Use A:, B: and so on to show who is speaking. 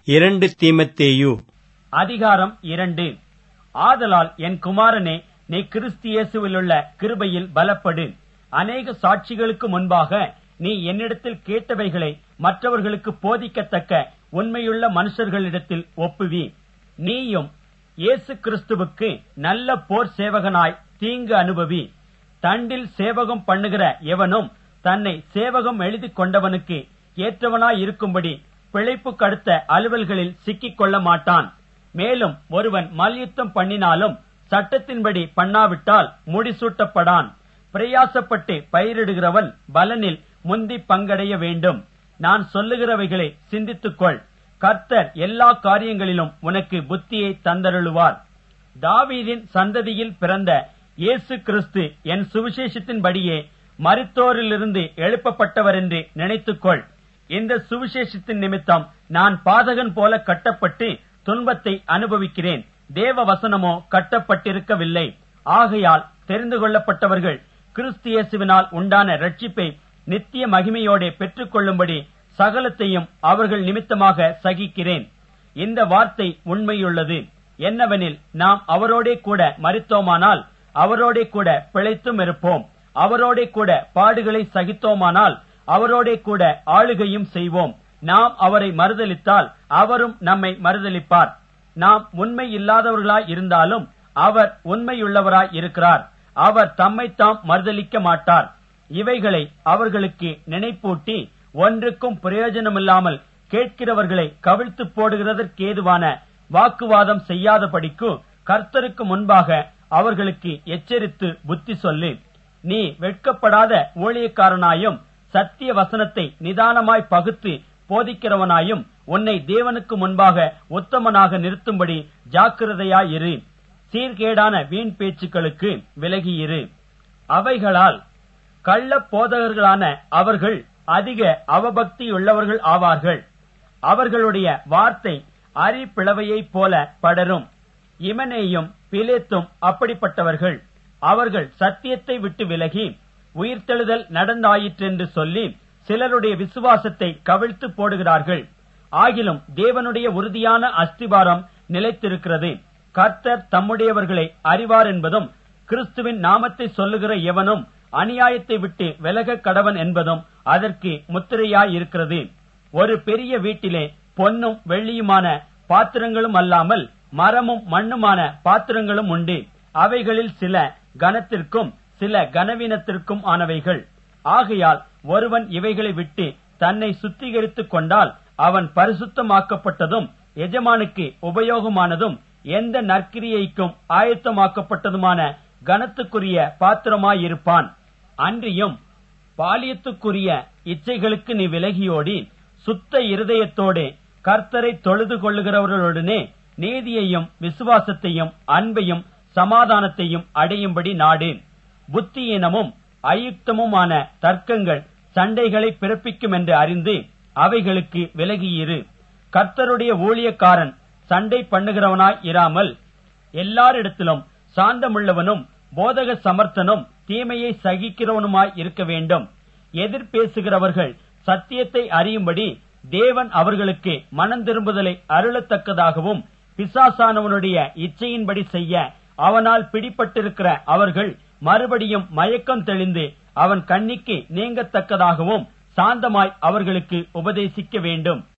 A: 2 தீமத்தேயு
B: அதிகாரம் 2. ஆதலால் என் குமாரனே, நீ கிறிஸ்து இயேசுவிலுள்ள கிருபையில் பலப்படு. அநேக சாட்சிகளுக்கு முன்பாக நீ என்னிடத்தில் கேட்டவைகளை மற்றவர்களுக்கு போதிக்கத்தக்க உண்மையுள்ள மனுஷர்களிடத்தில் ஒப்புவி. நீயும் இயேசு கிறிஸ்துவுக்கு நல்ல போர் சேவகனாய் தீங்கு அனுபவி. தண்டில் சேவகம் பண்ணுகிற எவனும் தன்னை சேவகம் எழுதி கொண்டவனுக்கு ஏற்றவனாய் இருக்கும்படி பிழைப்பு கடுத்த அலுவல்களில் சிக்கிக் கொள்ள மாட்டான். மேலும் ஒருவன் மல்யுத்தம் பண்ணினாலும் சட்டத்தின்படி பண்ணாவிட்டால் முடிசூட்டப்படான். பிரயாசப்பட்டு பயிரிடுகிறவன் பலனில் முந்தி பங்கடைய வேண்டும். நான் சொல்லுகிறவைகளை சிந்தித்துக்கொள். கர்த்தர் எல்லா காரியங்களிலும் உனக்கு புத்தியை தந்தருளுவார். தாவீதின் சந்ததியில் பிறந்த இயேசு கிறிஸ்து என் சுவிசேஷத்தின்படியே மரித்தோரிலிருந்து எழுப்பப்பட்டவர் என்று நினைத்துக்கொள். இந்த சுவிசேஷத்தின் நிமித்தம் நான் பாதகன் போல கட்டப்பட்டு துன்பத்தை அனுபவிக்கிறேன். தேவ வசனமோ கட்டப்பட்டிருக்கவில்லை. ஆகையால் தெரிந்து கொள்ளப்பட்டவர்கள் கிறிஸ்து இயேசுவினால் உண்டான ரட்சிப்பை நித்திய மகிமையோட பெற்றுக் கொள்ளும்படி சகலத்தையும் அவர்கள் நிமித்தமாக சகிக்கிறேன். இந்த வார்த்தை உண்மையுள்ளது. என்னவெனில், நாம் அவரோடே கூட மரித்தோமானால் அவரோடே கூட பிழைத்தும் இருப்போம். அவரோடே கூட பாடுகளை சகித்தோமானால் அவரோடே கூட ஆளுகையும் செய்வோம். நாம் அவரை மறுதலித்தால் அவரும் நம்மை மறுதலிப்பார். நாம் உண்மை இல்லாதவர்களாய் இருந்தாலும் அவர் உண்மையுள்ளவராய் இருக்கிறார். அவர் தம்மைத்தாம் மறுதலிக்க மாட்டார். இவைகளை அவர்களுக்கு நினைப்பூட்டி ஒன்றுக்கும் பிரயோஜனமில்லாமல் கேட்கிறவர்களை கவிழ்த்து போடுகிறதற்கேதுவான வாக்குவாதம் செய்யாதபடிக்கு கர்த்தருக்கு முன்பாக அவர்களுக்கு எச்சரித்து புத்தி சொல்லு. நீ வெட்கப்படாத ஊழியக்காரனாயும் சத்திய வசனத்தை நிதானமாய் பகுத்து போதிக்கிறவனாயும் உன்னை தேவனுக்கு முன்பாக உத்தமனாக நிறுத்தும்படி ஜாக்கிரதையாயிரு. சீர்கேடான வீண் பேச்சுக்களுக்கு விலகியிரு. அவைகளால் கள்ள போதகர்களான அவர்கள் அதிக அவபக்தியுள்ளவர்கள் ஆவார்கள். அவர்களுடைய வார்த்தை அரிப்பிளவையைப் போல படரும். இமனேயும் பிலேத்தும் அப்படிப்பட்டவர்கள். அவர்கள் சத்தியத்தை விட்டு விலகி உயிர்த்தெழுதல் நடந்தாயிற்றென்று சொல்லி சிலருடைய விசுவாசத்தை கவிழ்த்து போடுகிறார்கள். ஆகிலும் தேவனுடைய உறுதியான அஸ்திபாரம் நிலைத்திருக்கிறது. கர்த்தர் தம்முடையவர்களை அறிவார் என்பதும் கிறிஸ்துவின் நாமத்தை சொல்லுகிற எவனும் அநியாயத்தை விட்டு விலக கடவன் என்பதும் அதற்கு முத்திரையாயிருக்கிறது. ஒரு பெரிய வீட்டிலே பொன்னும் வெள்ளியுமான பாத்திரங்களும் அல்லாமல் மரமும் மண்ணுமான பாத்திரங்களும் உண்டு. அவைகளில் சில கனத்திற்கும் சில கனவீனத்திற்கும் ஆனவைகள். ஆகையால் ஒருவன் இவைகளை விட்டு தன்னை சுத்திகரித்துக் கொண்டால் அவன் பரிசுத்தமாக்கப்பட்டதும் எஜமானுக்கு உபயோகமானதும் எந்த நற்கிரியைக்கும் ஆயத்தமாக்கப்பட்டதுமான கனத்துக்குரிய பாத்திரமாயிருப்பான். அன்றியும் பாலியத்துக்குரிய இச்சைகளுக்கு நீ விலகியோடி சுத்த இருதயத்தோடு கர்த்தரை தொழுது கொள்ளுகிறவர்களுடனே நீதியையும் விசுவாசத்தையும் அன்பையும் சமாதானத்தையும் அடையும்படி நாடு. புத்தியீனமும் அயுக்தமுமான தர்க்கங்கள் சண்டைகளை பிறப்பிக்கும் என்று அறிந்து அவைகளுக்கு விலகியிரு. கர்த்தருடைய ஊழியக்காரன் சண்டை பண்ணுகிறவனாய் இராமல் எல்லாரிடத்திலும் சாந்தமுள்ளவனும் போதக சமர்த்தனும் தீமையை சகிக்கிறவனுமாய் இருக்க வேண்டும். எதிர்பேசுகிறவர்கள் சத்தியத்தை அறியும்படி தேவன் அவர்களுக்கு மனம் திரும்புதலை அருளத்தக்கதாகவும் பிசாசானவனுடைய இச்சையின்படி செய்ய அவனால் பிடிபட்டிருக்கிற அவர்கள் மறுபடியும் மயக்கம் தெளிந்து அவன் கண்ணிக்கு நீங்கத்தக்கதாகவும் சாந்தமாய் அவர்களுக்கு உபதேசிக்க வேண்டும்.